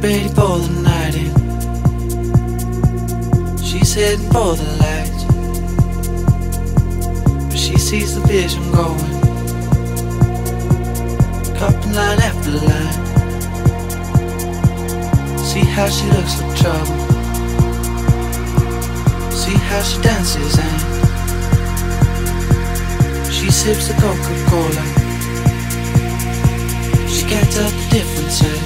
ready for the night in. She's heading for the lights, but she sees the vision going, cupping line after line. See how she looks like trouble, see how she dances and she sips the Coca-Cola. She can't tell the difference yet.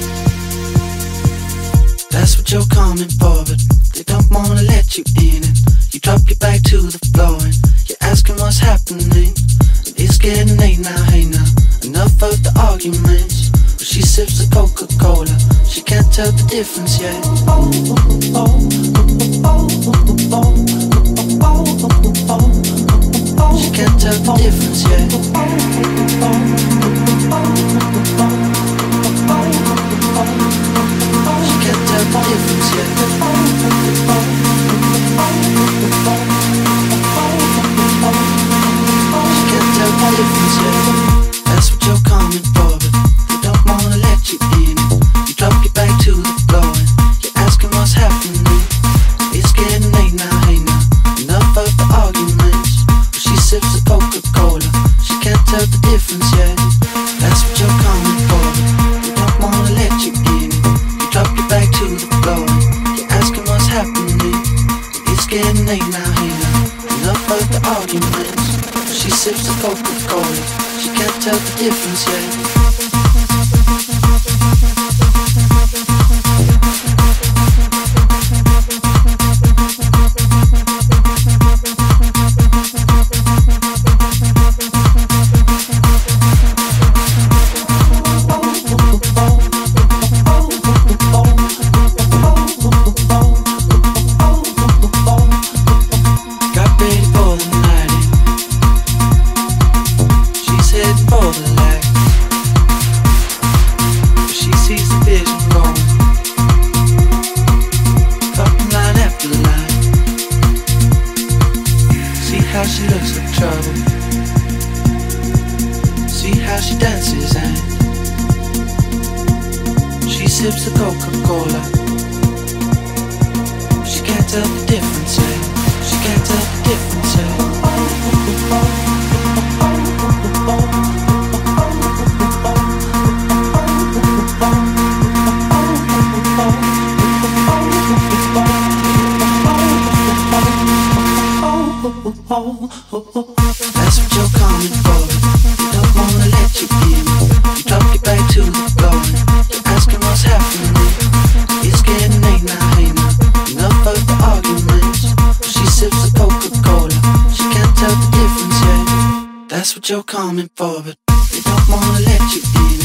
That's what you're coming for, but they don't wanna let you in it. You drop your back to the floor and you're asking what's happening. It's getting late now, hey now, enough of the arguments. But she sips the Coca-Cola, she can't tell the difference yet. She can't tell the difference yet. She can't tell the difference yet. She can't tell the difference yet. That's what you're coming for, but they don't wanna let you in it. You drop your back to the floor and you're asking what's happening. It's getting late now, hey now, enough of the arguments. But she sips the Coca-Cola, she can't tell the difference yet. That's what you're coming for, but they don't wanna let you in it. You drop your back to the floor and you're asking what's happening. It's getting late now, hey now, enough of the arguments. But she sips the Coca-Cola, she can't tell the difference yet. How she looks like trouble, see how she dances and she sips the Coca-Cola. She can't tell the difference yet. She can't tell the difference yet. That's what you're coming for, they don't wanna let you in. You drop your back to the floor and you're asking what's happening. It's getting late now, hey now, enough of the arguments. She sips the Coca-Cola, she can't tell the difference yet. That's what you're coming for, but they don't wanna let you in.